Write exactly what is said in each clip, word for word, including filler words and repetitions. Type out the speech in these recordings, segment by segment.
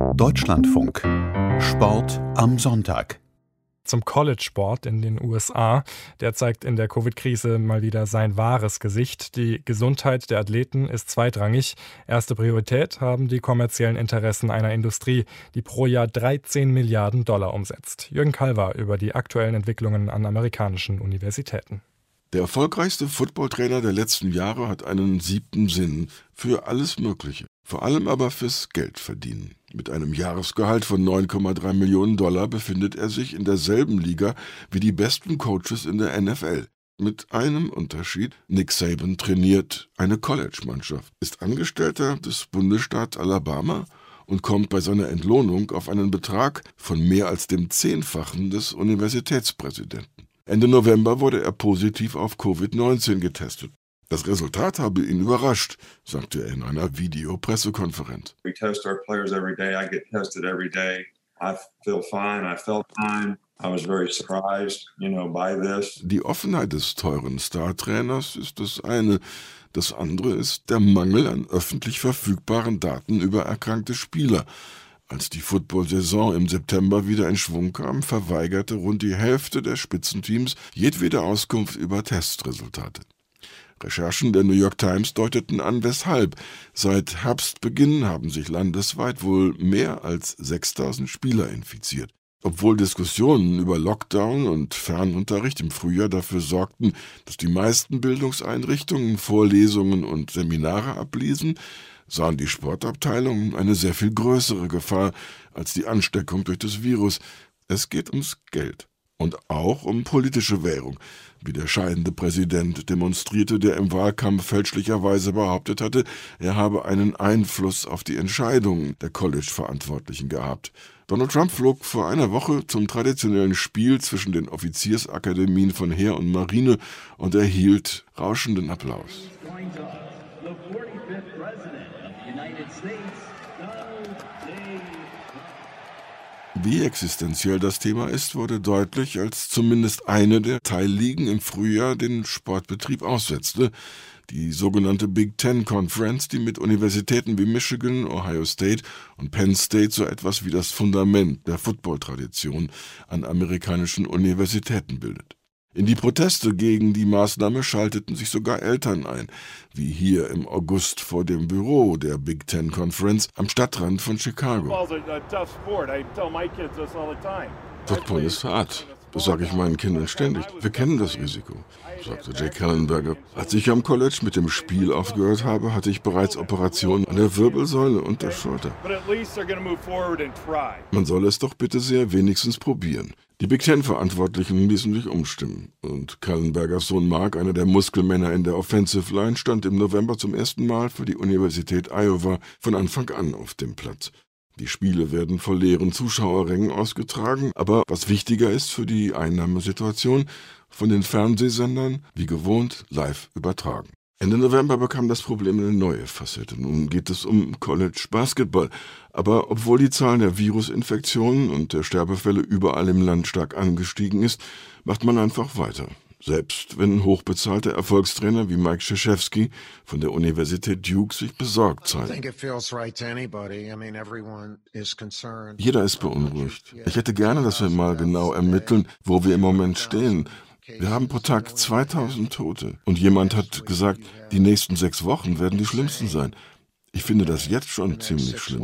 Deutschlandfunk. Sport am Sonntag. Zum College-Sport in den U S A. Der zeigt in der Covid-Krise mal wieder sein wahres Gesicht. Die Gesundheit der Athleten ist zweitrangig. Erste Priorität haben die kommerziellen Interessen einer Industrie, die pro Jahr dreizehn Milliarden Dollar umsetzt. Jürgen Kalver über die aktuellen Entwicklungen an amerikanischen Universitäten. Der erfolgreichste Footballtrainer der letzten Jahre hat einen siebten Sinn für alles Mögliche. Vor allem aber fürs Geldverdienen. Mit einem Jahresgehalt von neun Komma drei Millionen Dollar befindet er sich in derselben Liga wie die besten Coaches in der N F L. Mit einem Unterschied: Nick Saban trainiert eine College-Mannschaft, ist Angestellter des Bundesstaats Alabama und kommt bei seiner Entlohnung auf einen Betrag von mehr als dem Zehnfachen des Universitätspräsidenten. Ende November wurde er positiv auf Covid neunzehn getestet. Das Resultat habe ihn überrascht, sagte er in einer Videopressekonferenz. We test our players every day. I get tested every day. I feel fine. I felt fine. I was very surprised, you know, by this. Die Offenheit des teuren Star-Trainers ist das eine. Das andere ist der Mangel an öffentlich verfügbaren Daten über erkrankte Spieler. Als die Football-Saison im September wieder in Schwung kam, verweigerte rund die Hälfte der Spitzenteams jedwede Auskunft über Testresultate. Recherchen der New York Times deuteten an, weshalb. Seit Herbstbeginn haben sich landesweit wohl mehr als sechstausend Spieler infiziert. Obwohl Diskussionen über Lockdown und Fernunterricht im Frühjahr dafür sorgten, dass die meisten Bildungseinrichtungen Vorlesungen und Seminare abließen, sahen die Sportabteilungen eine sehr viel größere Gefahr als die Ansteckung durch das Virus. Es geht ums Geld. Und auch um politische Währung, wie der scheidende Präsident demonstrierte, der im Wahlkampf fälschlicherweise behauptet hatte, er habe einen Einfluss auf die Entscheidungen der College-Verantwortlichen gehabt. Donald Trump flog vor einer Woche zum traditionellen Spiel zwischen den Offiziersakademien von Heer und Marine und erhielt rauschenden Applaus. Wie existenziell das Thema ist, wurde deutlich, als zumindest eine der Teilligen im Frühjahr den Sportbetrieb aussetzte, die sogenannte Big Ten Conference, die mit Universitäten wie Michigan, Ohio State und Penn State so etwas wie das Fundament der Football-Tradition an amerikanischen Universitäten bildet. In die Proteste gegen die Maßnahme schalteten sich sogar Eltern ein, wie hier im August vor dem Büro der Big Ten Conference am Stadtrand von Chicago. Football ist hart, das sage ich meinen Kindern ständig. Wir kennen das Risiko, sagte Jake Kallenberger. Als ich am College mit dem Spiel aufgehört habe, hatte ich bereits Operationen an der Wirbelsäule und der Schulter. Man soll es doch bitte sehr wenigstens probieren. Die Big Ten-Verantwortlichen ließen sich umstimmen. Und Kallenbergers Sohn Mark, einer der Muskelmänner in der Offensive Line, stand im November zum ersten Mal für die Universität Iowa von Anfang an auf dem Platz. Die Spiele werden vor leeren Zuschauerrängen ausgetragen, aber was wichtiger ist für die Einnahmesituation, von den Fernsehsendern, wie gewohnt, live übertragen. Ende November bekam das Problem eine neue Facette. Nun geht es um College Basketball. Aber obwohl die Zahl der Virusinfektionen und der Sterbefälle überall im Land stark angestiegen ist, macht man einfach weiter. Selbst wenn hochbezahlte Erfolgstrainer wie Mike Krzyzewski von der Universität Duke sich besorgt zeigen. Jeder ist beunruhigt. Ich hätte gerne, dass wir mal genau ermitteln, wo wir im Moment stehen. Wir haben pro Tag zweitausend Tote. Und jemand hat gesagt, die nächsten sechs Wochen werden die schlimmsten sein. Ich finde das jetzt schon ziemlich schlimm.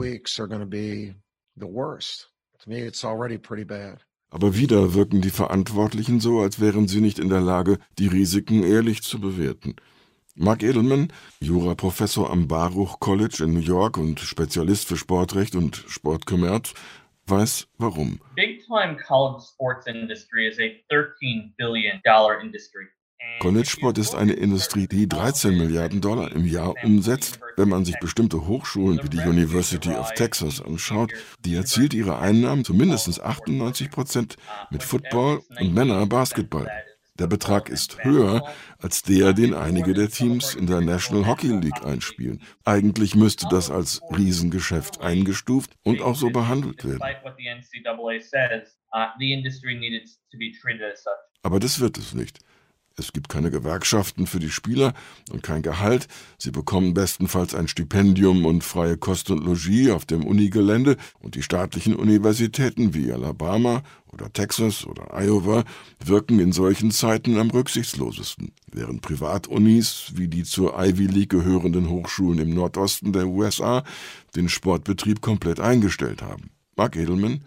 Aber wieder wirken die Verantwortlichen so, als wären sie nicht in der Lage, die Risiken ehrlich zu bewerten. Mark Edelman, Juraprofessor am Baruch College in New York und Spezialist für Sportrecht und Sportkommerz, weiß warum. Big-time college sports industry is a thirteen billion dollar industry. College-Sport ist eine Industrie, die dreizehn Milliarden Dollar im Jahr umsetzt. Wenn man sich bestimmte Hochschulen wie die University of Texas anschaut, die erzielt ihre Einnahmen zu mindestens achtundneunzig Prozent mit Football und Männer-Basketball. Der Betrag ist höher als der, den einige der Teams in der National Hockey League einspielen. Eigentlich müsste das als Riesengeschäft eingestuft und auch so behandelt werden. Aber das wird es nicht. Es gibt keine Gewerkschaften für die Spieler und kein Gehalt. Sie bekommen bestenfalls ein Stipendium und freie Kost und Logis auf dem Unigelände. Und die staatlichen Universitäten wie Alabama oder Texas oder Iowa wirken in solchen Zeiten am rücksichtslosesten, während Privatunis wie die zur Ivy League gehörenden Hochschulen im Nordosten der U S A den Sportbetrieb komplett eingestellt haben. Mark Edelman: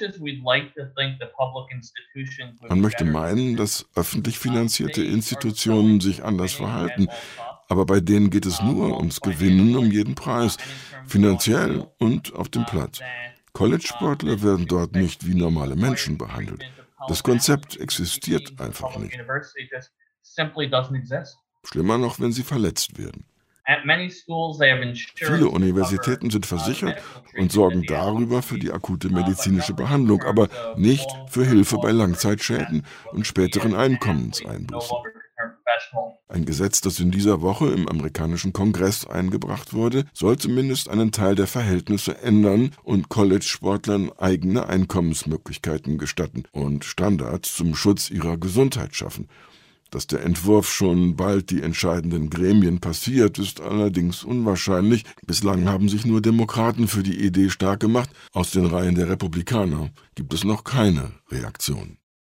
Man möchte meinen, dass öffentlich finanzierte Institutionen sich anders verhalten, aber bei denen geht es nur ums Gewinnen um jeden Preis, finanziell und auf dem Platz. College-Sportler werden dort nicht wie normale Menschen behandelt. Das Konzept existiert einfach nicht. Schlimmer noch, wenn sie verletzt werden. Viele Universitäten sind versichert und sorgen darüber für die akute medizinische Behandlung, aber nicht für Hilfe bei Langzeitschäden und späteren Einkommenseinbußen. Ein Gesetz, das in dieser Woche im amerikanischen Kongress eingebracht wurde, soll zumindest einen Teil der Verhältnisse ändern und College-Sportlern eigene Einkommensmöglichkeiten gestatten und Standards zum Schutz ihrer Gesundheit schaffen. Dass der Entwurf schon bald die entscheidenden Gremien passiert, ist allerdings unwahrscheinlich. Bislang haben sich nur Demokraten für die Idee stark gemacht. Aus den Reihen der Republikaner gibt es noch keine Reaktion.